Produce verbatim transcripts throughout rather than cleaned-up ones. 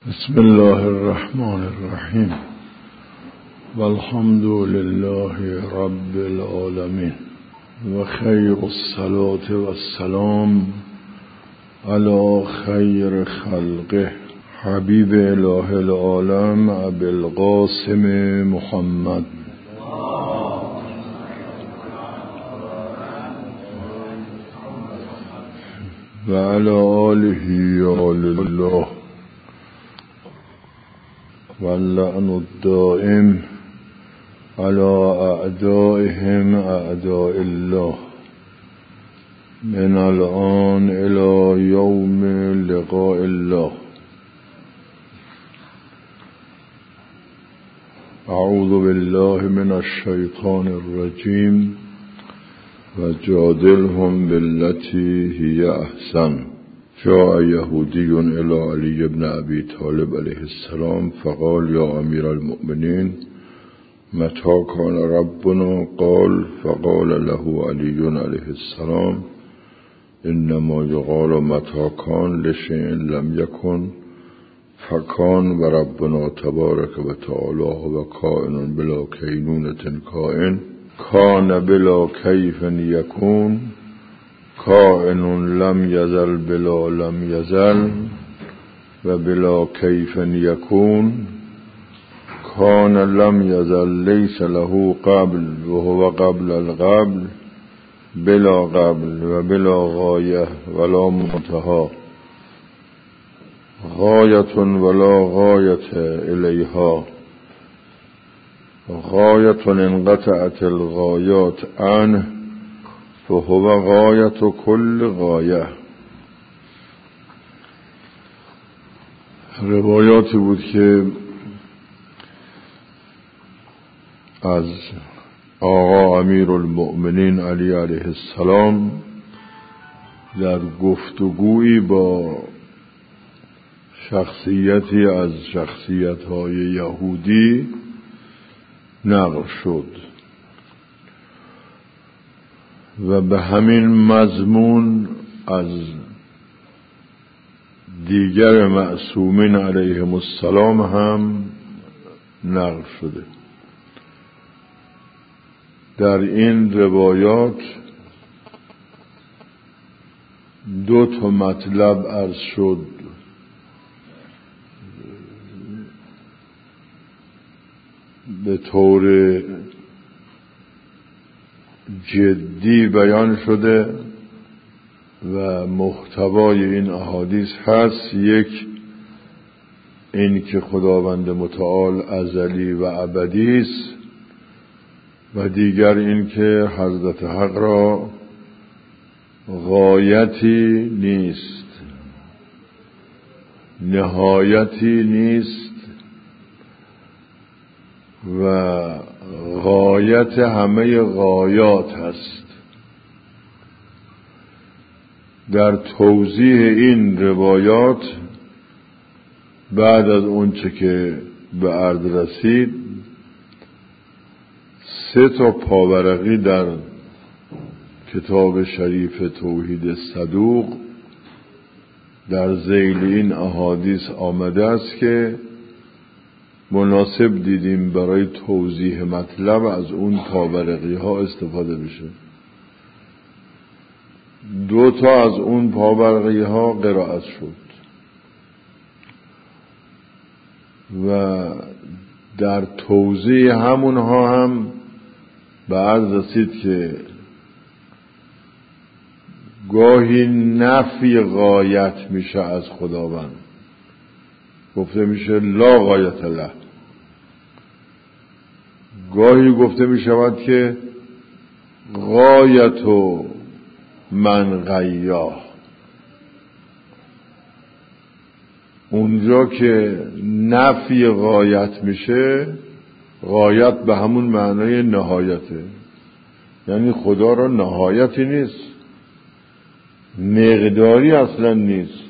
بسم الله الرحمن الرحیم والحمد لله رب العالمین و خیر الصلاة و السلام علی خیر خلقه حبیب اله العالم ابی القاسم محمد و علی آله آل الله واللعن الدائم على اعدائهم اعداء الله من الآن الى يوم لقاء الله. اعوذ بالله من الشیطان الرجیم وجادلهم بالتي هي احسن. جاء یهودی الى علی بن ابی طالب علیه السلام فقال یا امیر المؤمنین متى كان ربنا؟ قال فقال له علی علیه السلام انما یقال متى كان لشيء لم يكن فكان و ربنا تبارک و تعالی و کائن بلا کینونة کائن کان بلا کیف یکون کائن لم یزل بلا لم یزل و بلا کیف یکون کان لم یزل لیس له قبل و هو قبل القبل بلا قبل و بلا غایه ولا منتهى غایة ولا غایة الیها غایة انقطعت الغایات عنه فهو غایت کل غایه. روایاتی بود که از آقا امیر المؤمنین علی علیه السلام در گفتگویی با شخصیتی از شخصیت‌های یهودی نقل شد و به همین مضمون از دیگر معصومین علیهم السلام هم نقل شده. در این روایات دو تا مطلب عرض شد. به طور جدی بیان شده و محتوای این احادیث هست. یک، این که خداوند متعال ازلی و ابدی است و دیگر این که حضرت حق را غایتی نیست، نهایتی نیست و غایت همه غایات هست. در توضیح این روایات بعد از اونچه که به عرض رسید سه تا پاورقی در کتاب شریف توحید صدوق در ذیل این احادیث آمده است که مناسب دیدیم برای توضیح مطلب از اون پاورقی ها استفاده بشه. دو تا از اون پاورقی ها قرائت شد و در توضیح همونها هم به عرض رسید که گاهی نفی غایت میشه از خداوند، گفته میشه لا غایت له. گاهی گفته می شود که غایت و من غیا. اونجا که نفی غایت میشه، غایت به همون معنای نهایته، یعنی خدا را نهایتی نیست، مقداری اصلا نیست،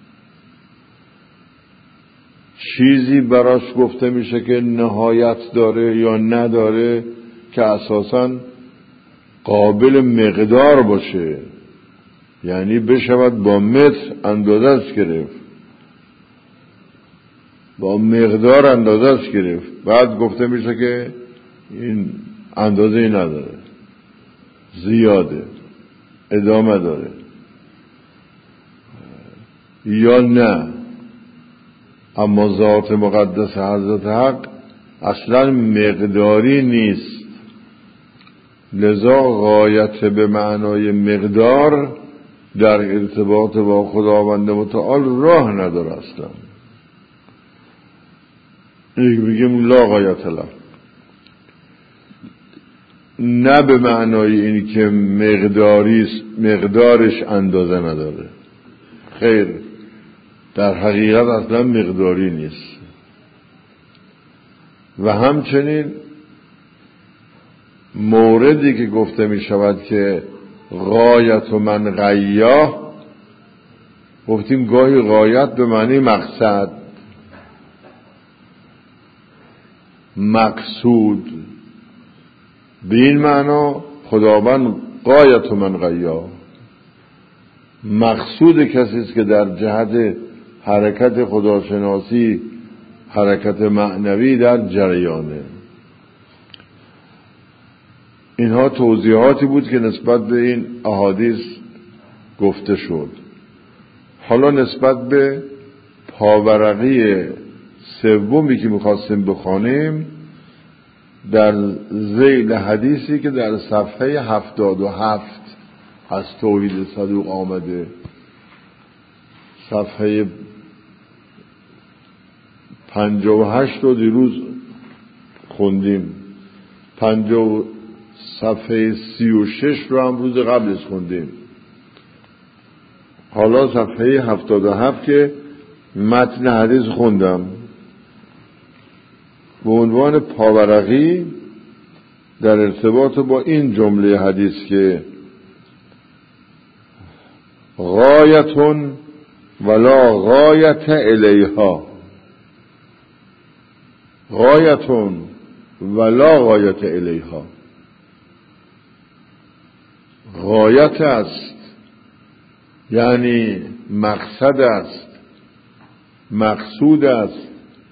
چیزی براش گفته میشه که نهایت داره یا نداره که اساساً قابل مقدار باشه، یعنی بشود با متر اندازش گرفت. با مقدار اندازهش گرفت، بعد گفته میشه که این اندازه‌ای نداره، زیاده، ادامه داره، یا نه. اما ذات مقدس حضرت حق اصلا مقداری نیست، لذا غایت به معنای مقدار در ارتباط با خداوند متعال راه نداره اصلا. یک بگیم لا غایت له، نه به معنای این که مقداری مقدارش اندازه نداره، خیر، در حقیقت اصلا مقداری نیست. و همچنین موردی که گفته می شود که غایت من غیا، گفتیم گاهی غایت به معنی مقصد، مقصود، به این معنا خداوند غایت من غیا، مقصود کسی است که در جهت حرکت خداشناسی، حرکت معنوی در جریانه. اینها توضیحاتی بود که نسبت به این احادیث گفته شد. حالا نسبت به پاورقی سومی که میخواستیم بخوانیم، در ذیل حدیثی که در صفحه هفتاد و هفت از توحید صدوق آمده، صفحه پنجاه و هشت رو دیروز خوندیم، پنجاه صفحه سی و شش رو هم روز قبلش خوندیم. حالا صفحه هفتاد و هفت که متن حدیث خوندم به عنوان پاورقی در ارتباط با این جمله حدیث که غایتون ولا غایت الیها، غایتون ولا غایت الیها، غایت است یعنی مقصد است، مقصود است،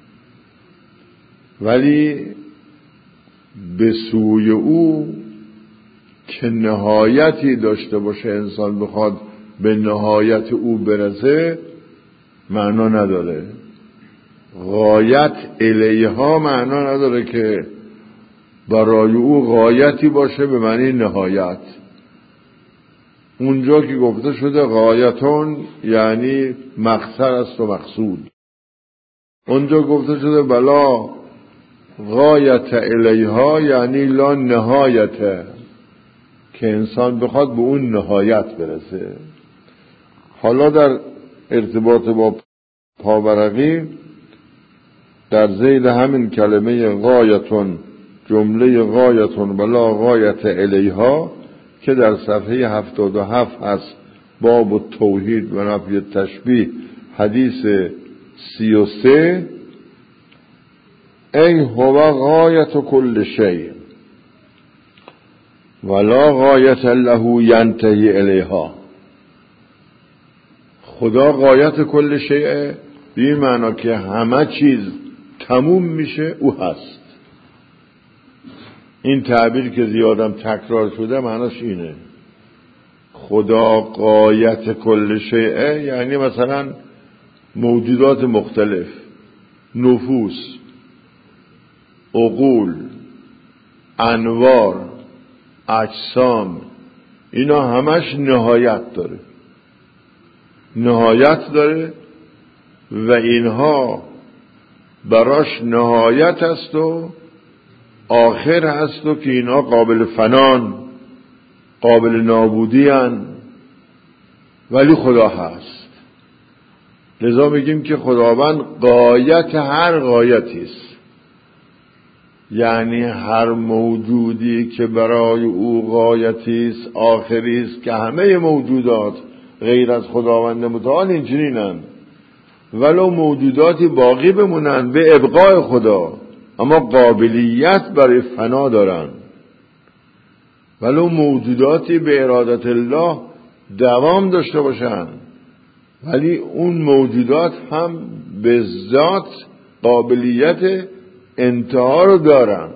ولی به سوی او که نهایتی داشته باشه انسان بخواد به نهایت او برسه معنا نداره. غایت الیها معنا نداره که برای او غایتی باشه به معنی نهایت. اونجا که گفته شده غایتون یعنی مقصد است و مقصود، اونجا گفته شده بلا غایت الیها یعنی لا نهایت، که انسان بخواد به اون نهایت برسه. حالا در ارتباط با پاورقی در ذیل همین کلمه غایتون، جمله غایتون بلا غایت الیها که در صفحه هفتاد و هفت هست، باب توحید و نفی تشبیه، حدیث سی و سه، ای هو غایت کل شیء ولا غایت له ینتهی الیها. خدا غایت کل شیء به این معنا که همه چیز تموم میشه او هست. این تعبیر که زیادم تکرار شده معناش اینه، خدا غایت کل شیء یعنی مثلا موجودات مختلف، نفوس، عقول، انوار، اجسام، اینا همش نهایت داره، نهایت داره و اینها براش نهایت است و آخر هست و که اینها قابل فنان، قابل نابودی هن، ولی خدا هست. لذا میگیم که خداوند غایت هر غایتی است، یعنی هر موجودی که برای او غایتی است، آخری است، که همه موجودات غیر از خداوند متعال اینچنینند، ولو موجوداتی باقی بمونن به ابقای خدا اما قابلیت برای فنا دارن، ولو موجوداتی به ارادت الله دوام داشته باشن، ولی اون موجودات هم به ذات قابلیت انتها رو دارن.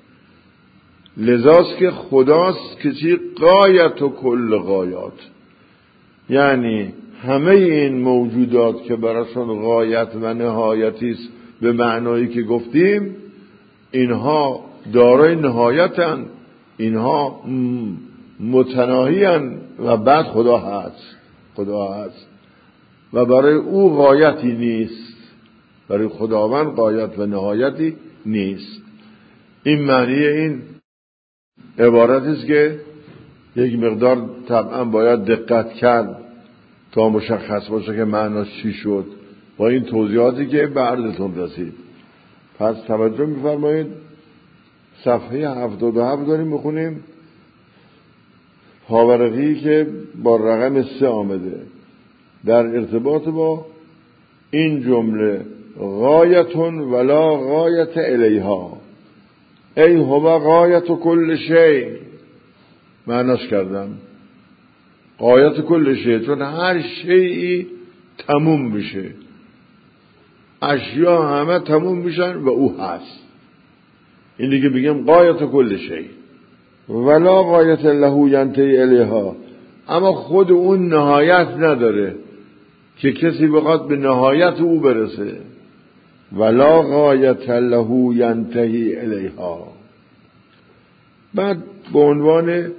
لذاست که خداست که چی غایت و کل غایات، یعنی همه این موجودات که براشون غایت و نهایتی است به معنایی که گفتیم، اینها دارای نهایتن، اینها متناهیان و بعد خدا هست، خدا هست و برای او غایتی نیست، برای خداوند غایت و نهایتی نیست. این معنی این عبارت است که یک مقدار طبعا باید دقت کرد تا مشخص باشه که معناش چی شد با این توضیحاتی که به عرضتون رسید. پس توجه می‌فرمایید، صفحه هفتاد و هفت داریم میخونیم، پاورقی که با رقم سه آمده در ارتباط با این جمله غایتون ولا غایت الیها، ای هو غایت کل شیء. معناش کردم غایت کل شیء، چون هر شیئی تموم میشه، اشیا همه تموم میشن و او هست. این دیگه بگیم غایت کل شیء ولا غایت له ینتهی الیها، اما خود اون نهایت نداره که کسی بخواد به نهایت او برسه. ولا غایت له ینتهی الیها. بعد به عنوان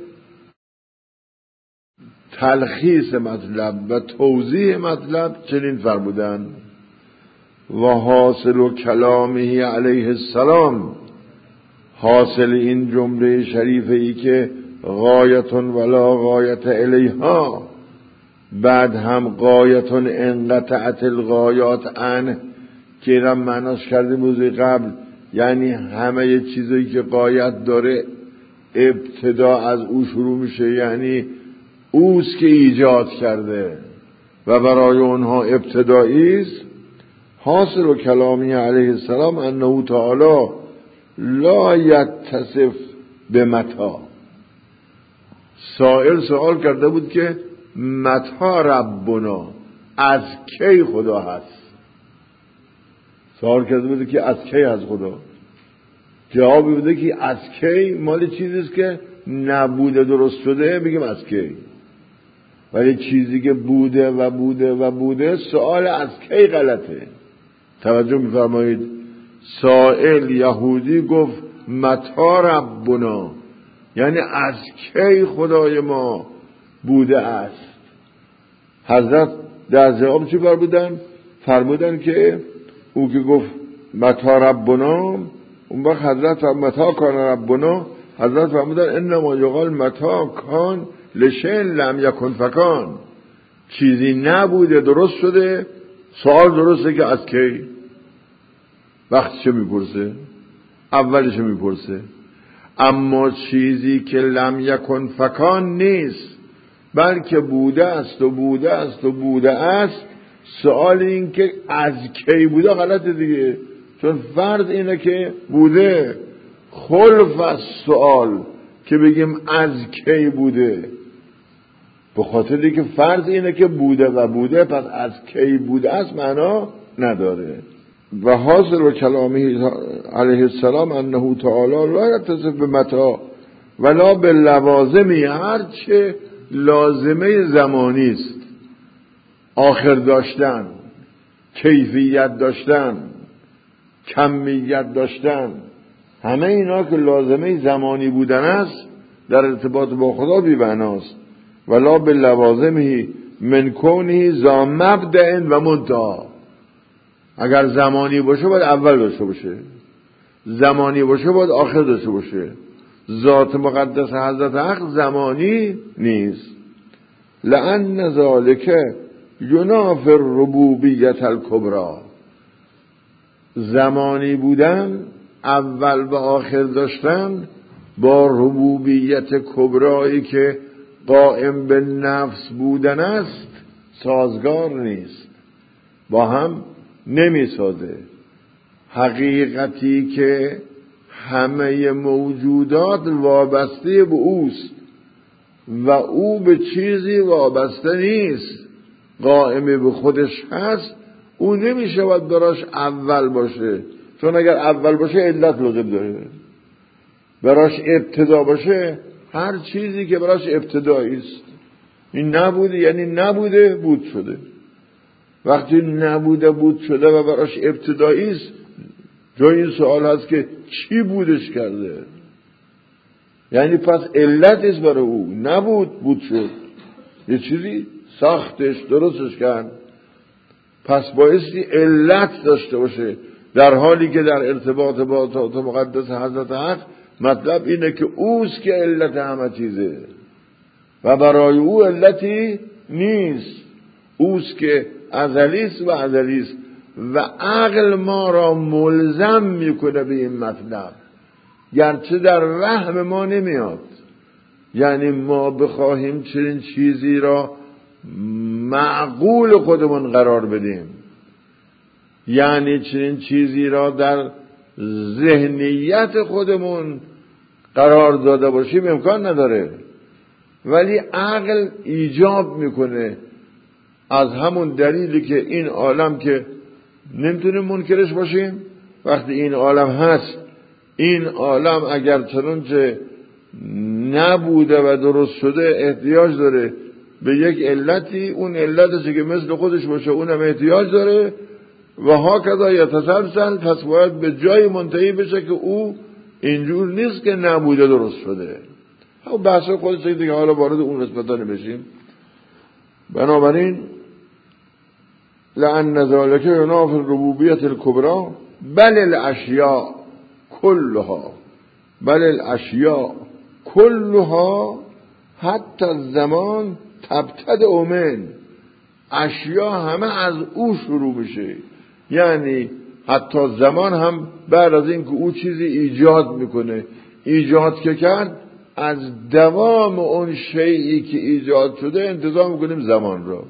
تلخیص مطلب و توضیح مطلب چنین فرمودن: و حاصل کلامه علیه السلام، حاصل این جمله شریفه ای که غایتون ولا غایت الیها، بعد هم غایتون انقطعت الغایات عنه که اینم معناش کردیم روز قبل، یعنی همه چیزایی که غایت داره ابتدا از او شروع میشه، یعنی اوست که ایجاد کرده و برای اونها ابتدایی است. حاصل و کلامی علیه السلام انه تعالی لا یتصف بمتا. سائل سوال کرده بود که متا ربنا، از کی خدا هست؟ سوال کرده بود که از کی از خدا؟ جواب بوده که از کی مال چیزیست که نبوده درست شده، بگیم از کی. ولی چیزی که بوده و بوده و بوده، سوال از کی غلطه. توجه می‌فرمایید، سائل یهودی گفت متا ربنا، یعنی از کی خدای ما بوده است. حضرت در جواب چی فرمودن؟ فرمودن که او که گفت متا ربنا، اون وقت حضرت متا کان ربنا، حضرت فرمودن انما یقال متا کان لشیء لم یکن فکان. چیزی نبوده درست شده، سوال درسته که از کی؟ وقتی چه میپرسه؟ اولش میپرسه. اما چیزی که لم یکن فکان نیست، بلکه بوده است و بوده است و بوده است، سوال این که از کی بوده غلطه دیگه، چون فرض اینه که بوده. خلف از سوال که بگیم از کی بوده، به خاطر که فرض اینه که بوده و بوده، پس از کی بوده است معنا نداره. و حاصل و کلامه علیه السلام انه تعالی لا یتصف بمتا ولا باللوازمی، هرچه لازمه زمانی است، آخر داشتن، کیفیت داشتن، کمیت داشتن، همه اینا که لازمه زمانی بودن است در ارتباط با خدا بی معناست. ولا باللوازمی من کونه ذا مبدأ و منتهی. اگر زمانی باشه باید اول داشته باشه، زمانی باشه باید آخر داشته باشه. ذات مقدس حضرت حق زمانی نیست. لأن ذالک ینافی الربوبیت الکبری. زمانی بودن، اول و آخر داشتن، با ربوبیت کبرایی که قائم به نفس بودن است سازگار نیست، با هم نمی سازه. حقیقتی که همه موجودات وابسته به اوست و او به چیزی وابسته نیست، قائم به خودش هست، او نمیشه باید براش اول باشه، چون اگر اول باشه علت لازم داره. براش ابتدا باشه هر چیزی که براش ابتدایی است. این نبوده یعنی نبوده بود شده. وقتی نبوده بود شده و براش ابتدایی است، جای این سوال هست که چی بودش کرده؟ یعنی پس علت است برای او. نبود بود شد، یه چیزی ساختش درستش کرد، پس بایستی علت داشته باشه. در حالی که در ارتباط با ذات مقدس حضرت حق مطلب اینه که اوست که علت همه چیزه و برای او علتی نیست. اوست که ازلیست و ازلیست و عقل ما را ملزم میکنه به این مطلب، گرچه در وهم ما نمیاد. یعنی ما بخواهیم چنین چیزی را معقول خودمون قرار بدیم، یعنی چنین چیزی را در ذهنیت خودمون قرار داده باشیم امکان نداره، ولی عقل ایجاب میکنه. از همون دلیلی که این عالم که نمیتونیم منکرش باشیم، وقتی این عالم هست، این عالم اگر چنانچه نبوده و درست شده احتیاج داره به یک علتی، اون علتش که مثل خودش باشه اونم احتیاج داره و ها کذا یتسلسل. پس باید به جای منتهی بشه که او اینجور نیست که نبوده درست شده. ها بحث خودش دیگه، حالا وارد اون قسمتا نمیشیم. بنابراین لأن ذلك ينافي الربوبیت الكبرى بل الاشیاء كلها بل الاشیاء كلها حتی الزمان تبتدأ من. اشیا همه از او شروع میشه، یعنی حتی زمان هم بعد از این که او چیزی ایجاد میکنه، ایجاد که کرد، از دوام اون شیئی که ایجاد شده انتظار میکنیم زمان را.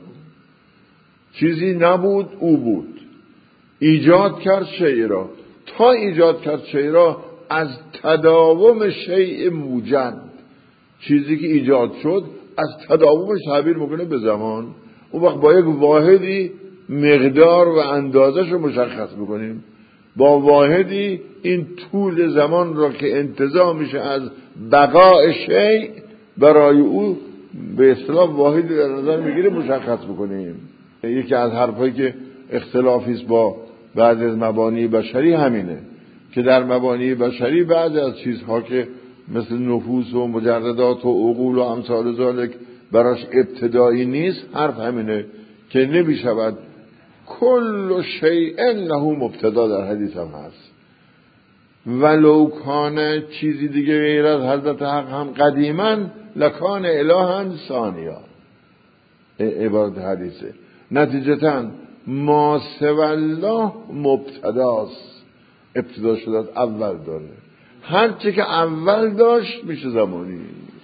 چیزی نبود او بود، ایجاد کرد شیئی را. تا ایجاد کرد شیئی را از تداوم شیء موجد، چیزی که ایجاد شد از تداومش تعبیر میکنه به زمان. اون وقت با یک واحدی مقدار و اندازش رو مشخص میکنیم، با واحدی این طول زمان را که انتظار میشه از بقاء شیء برای او به اصطلاح واحدی در نظر میگیره مشخص میکنیم. یکی از حرفایی که اختلافی است با بعضی از مبانی بشری همینه که در مبانی بشری بعضی از چیزها که مثل نفوس و مجردات و عقول و امثال ذالک براش ابتدایی نیست، حرف همینه که نمیشود کل شیء له مبتدا. در حدیث هم هست ولو کان چیزی دیگه غیر از حضرت حق هم قدیما لکان الها ثانیا. عبارت حدیثه. نتیجتا ما سوی الله مبتداست، ابتدا شده اول داره. هر چی که اول داشت میشه زمانی.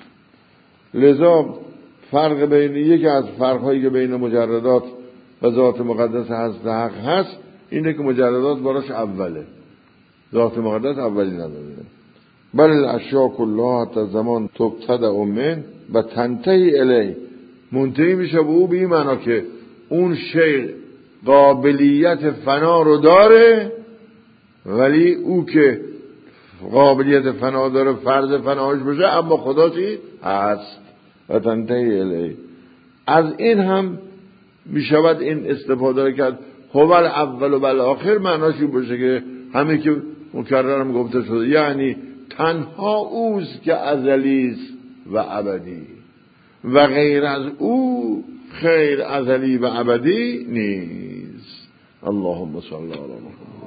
لذا فرق بین یکی از فرقهایی که بین مجردات و ذات مقدس حضرت حق هست اینه که مجردات براش اوله، ذات مقدس اولی نداره. بل الاشیاء کلها حتی زمان تبتدأ من و تنتهی الی، منتهی میشه به او به این معنا که اون شیء قابلیت فنا رو داره، ولی او که قابلیت فنا داره فرض فناش بشه، اما خدا چی هست و تنتهی الی. از این هم میشود این استفاده کرد هو الاول و بالآخر، معناش این باشه که همه که مکررم گفته شده، یعنی تنها اوست که ازلی است و ابدی و غیر از او خیر ازلی و ابدی نیست. اللهم صل علی محمد.